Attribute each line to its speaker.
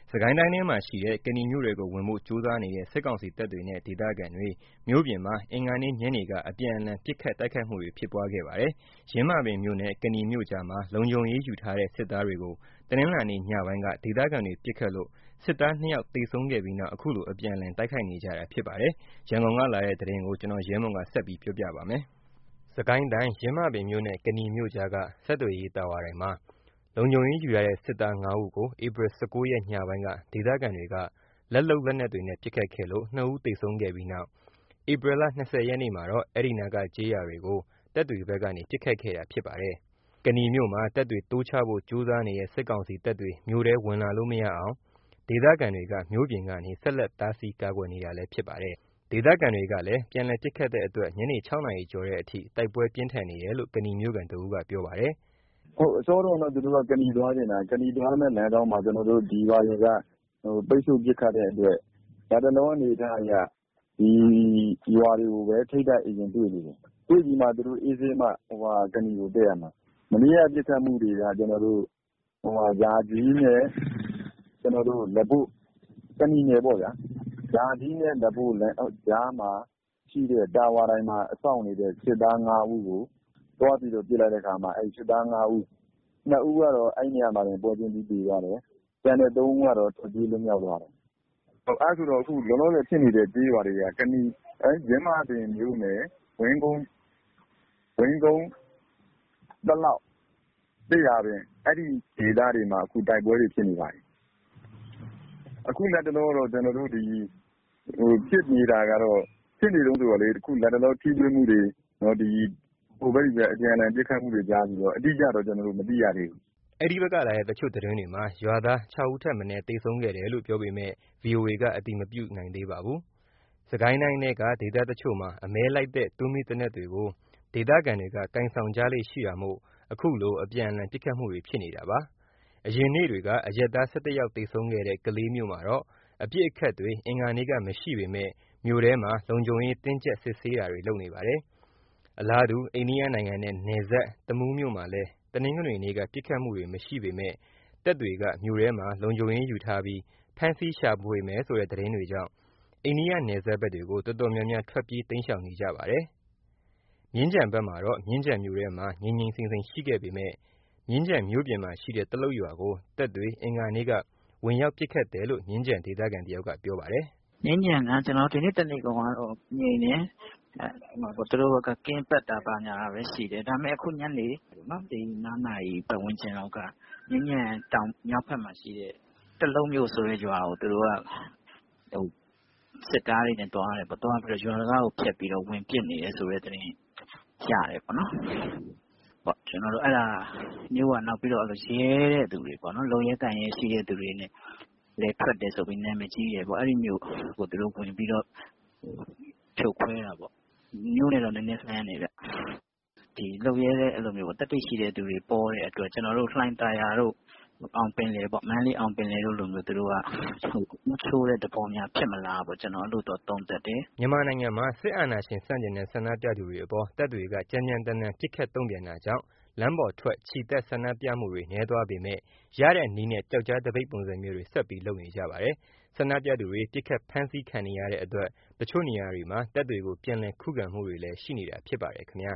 Speaker 1: စကိုင်းတိုင်းထဲမှာရှိတဲ့ ကနီမြို့တွေကို ဝင်ဖို့ကြိုးစားနေတဲ့ စစ်ကောင်စီတပ်တွေနဲ့ ဒေသခံတွေ မြို့ပြင်မှာ အင်္ဂါနေ့ညနေက အပြန်အလှန် ပစ်ခတ်တိုက်ခိုက်မှုတွေ ဖြစ်ပွားခဲ့ပါတယ်။ ယင်းမာပင်မြို့နဲ့ ကနီမြို့ကြားမှာ လုံခြုံရေးယူထားတဲ့ စစ်သားတွေကို တနင်္လာနေ့ညပိုင်းက ဒေသခံတွေ ပစ်ခတ်လို့ စစ်သား ၂ ယောက် သေဆုံးခဲ့ပြီးနောက် အခုလို အပြန်အလှန် တိုက်ခိုက်နေကြတာ ဖြစ်ပါတယ်။ ရန်ကုန်ကလာတဲ့သတင်းကို ရဲမွန် က ဆက်ပြောပြပါမယ်။ စစ်ကိုင်းတိုင်း ယင်းမာပင်မြို့နဲ့ ကနီမြို့ကြားက ဆက်သွယ်ရေးတာဝါတိုင်မှာ လုံခြုံရေးယူထားတဲ့ စစ်သား ၅ ဦးကို ဧပြီ ၁၉ ရက် ညပိုင်းက ဒေသခံတွေက လက်လုပ်လက်နက်တွေနဲ့ ပစ်ခတ်ခဲ့လို့ ၂ ဦးသေဆုံးခဲ့ပြီးနောက် ဧပြီ ၂၀ ရက်မှာတော့ အဲဒီနားက ကျေးရွာတွေကို တပ်တွေဘက်ကနေ ပစ်ခတ်ခဲ့တာဖြစ်ပါတယ်။ ကနီမြို့မှာ တပ်တွေတိုးချဖို့ ကြိုးစားနေတဲ့ စစ်ကောင်စီတပ်တွေ မြို့ထဲဝင်လာလို့မရအောင် ဒေသခံတွေက မြို့ပြင်ကနေ ဆက်လက်တားဆီးကာကွယ်နေတာလည်း ဖြစ်ပါတယ်။ ဒေသခံတွေကလည်း ပြန်လည်ပစ်ခတ်တဲ့အတွက် ညနေ ၆ နာရီကျော်တဲ့အထိ တိုက်ပွဲပြင်းထန်နေတယ်လို့ ကနီမြို့ခံတဦးက ပြောပါတယ်။
Speaker 2: “အစောတုန်းက သူတို့က ကနီသွားချင်တာ။ ကနီသွားမယ့်လမ်းကြောင်းမှာ ဒီရွာတွေက ပိတ်ဆို့ပစ်ခတ်တဲ့အတွက် လတ်တလောအနေအထားအရ ဒီရွာတွေကိုပဲ ထိပ်တိုက်အရင်တွေ့နေတယ်။ တွေ့ပြီးမှ သူတို့အေးဆေးမှ ကနီကိုတက်ရမှာ။ မနေ့က ပစ်ခတ်မှုတွေက ယာကြီးနဲ့ လက်ပုတ် ကနီနယ်ပေါ့ဗျာ။ ယာကြီးနဲ့ လက်ပုတ်ကြားမှာရှိတဲ့ တာဝါတိုင်မှာစောင့်နေတဲ့ စစ်သား ၅ ဦးကို သွားပြီးတော့ ပစ်လိုက်တဲ့အခါမှာ အဲ့စစ်သား ၅ ဦး ၂ ဦးကတော့ အဲ့နေရာမှာတင် ပွဲချင်းပြီးသေသွားတယ်။ ကျန်တဲ့ ၃ ဦးကတော့ ထွက်ပြေးလွတ်မြောက်သွားတယ်။ အဲ့ဆိုတော့ အခုလောလောဆယ်ဖြစ်နေတဲ့ ကျေးရွာတွေက ယင်းမာပင်မြို့နယ် ဝင်းကုန်း သလောက် သစ်ရာပင် အဲ့ဒီဒေသတွေမှာ အခုတိုက်ပွဲတွေဖြစ်နေပါတယ်။ အခုလတ်တလောတော့ ဖြစ်နေတာကတော့ ဖြစ်နေတုန်းဆိုတော့လေ အခုလတ်တလော ထိတွေ့မှုတွေ ဟိုဘက်ဒီဘက် အပြန်အလှန်ပစ်ခတ်မှုတွေကြားပြီတော့ အတိအကျတော့ မသိရသေးဘူး။
Speaker 1: ” အဲဒီဘက်ကလာတဲ့ တချို့သတင်းတွေမှာ ရွာသား ၆ ဦးထက်မနည်း သေဆုံးခဲ့တယ်လို့ ပြောပေမယ့် ဗွီအိုအေက အတည်မပြုနိုင်သေးပါဘူး။ စစ်ကိုင်းတိုင်းထဲက ဒေသတချို့မှာ အမဲလိုက်တဲ့ တူမီးသေနတ်တွေကို ဒေသခံတွေက ကိုင်ဆောင်ကြလေ့ရှိတာမို့ အခုလို အပြန်အလှန် ပစ်ခတ်မှုတွေ ဖြစ်နေတာပါ။ အရင်နေ့တွေက အရပ်သား ၁၁ ယောက်သေဆုံးခဲ့တဲ့ ကလေးမြို့မှာတော့ အပစ်အခတ်တွေ အင်္ဂါနေ့က မရှိပေမယ့် မြို့ထဲမှာ လုံခြုံရေးတင်းကြပ် စစ်ဆေးတာတွေ လုပ်နေပါတယ်။ အလားတူ အိန္ဒိယနိုင်ငံနဲ့နယ်စပ် တမူးမြို့မှာလည်း တနင်္ဂနွေနေ့က ပစ်ခတ်မှုတွေ မရှိပေမယ့် တပ်တွေက မြို့ထဲမှာ လုံခြုံရေးယူထားပြီး ဖမ်းဆီးရှာဖွေမယ်ဆိုတဲ့ သတင်းတွေကြောင့် အိန္ဒိယနယ်စပ်ဘက်တွေကို တော်တော်များများ ထွက်ပြေးတိမ်းရှောင်နေကြပါတယ်။ မြင်းခြံဘက်မှာတော့ မြင်းခြံမြို့ထဲမှာ ငြိမ်ငြိမ်စိမ်စိမ်ရှိခဲ့ပေမယ့် မြင်းခြံမြို့ပြင်မှာရှိတဲ့ သမုဒ္ဒရွာကို တပ်တွေ အင်္ဂါနေ့က ဝင်ရောက်ပစ်ခတ်တယ်လို့ မြင်းခြံဒေသခံတယောက်က ပြောပါတယ်
Speaker 3: ။ “မြင်းခြံက ဒီနေ့တနေ့လုံးကတော့ ငြိမ်တယ်။ သူတို့ဘက်က ကင်းပတ်တာဘာညာပဲရှိတယ်။ ဒါပေမယ့် အခုညနေ ၅ နာရီပတ်ဝန်းကျင်လောက်က မြင်းခြံတောင်မြောက်ဘက်မှာရှိတဲ့ တလုံးမြို့ဆိုတဲ့ရွာကို သူတို့က စစ်ကားတွေနဲ့သွားတယ်ပေါ့။ သွားပြီးတော့ ရွာတံခါးကို ဖျက်ပြီးတော့ ဝင်ပစ်နေတယ်ဆိုတဲ့သတင်းရတယ်ပေါ့နော်။ အဲ့ဒါမြို့က နောက်ပြီးတော့ ရဲတဲ့သူတွေပေါ့နော်။ လုပ်ရဲကိုင်ရဲရှိတဲ့သူတွေလည်းထွက်တယ်ဆိုပြီး နာမည်ကြီးတယ်ပေါ့။ အဲ့ဒီမြို့ကို သူတို့ဝင်ပြီးတော့ ဖြိုခွဲတာပေါ့။ မြို့နဲ့တော့ နည်းနည်းလှမ်းတယ်ဗျ။ လုပ်ရဲတဲ့ သတ္တိရှိတဲ့သူတွေပေါတဲ့အတွက် လှိုင်သာယာတို့ အောင်ပင်လယ်ပေါ့။ မန္တလေးအောင်ပင်လယ်တို့လိုမျိုး သူတို့က ဦးချိုးတဲ့သဘောများဖြစ်မလားပေါ့။ အဲ့လိုတော့ သုံးသပ်တယ်။
Speaker 1: ” မြန်မာနိုင်ငံမှာ စစ်အာဏာရှင်ဆန့်ကျင်တဲ့ ဆန္ဒပြသူတွေအပေါ် တပ်တွေက ကြမ်းကြမ်းတမ်းတမ်း ပစ်ခတ်တုံ့ပြန်တာကြောင့် လမ်းပေါ်ထွက် ချီတက်ဆန္ဒပြမှုတွေ နည်းသွားပေမယ့် ရတဲ့နည်းနဲ့ ပြောက်ကျားသပိတ်ပုံစံမျိုးတွေ ဆက်ပြီးလုပ်နေကြပါတယ်။ ဆန္ဒပြသူတွေ ပစ်ခတ်ဖမ်းဆီးခံနေရတဲ့အတွက် တချို့နေရာတွေမှာ တပ်တွေကို ပြန်လည်ခုခံမှုတွေလည်း ရှိနေတာဖြစ်ပါတယ်ခင်ဗျာ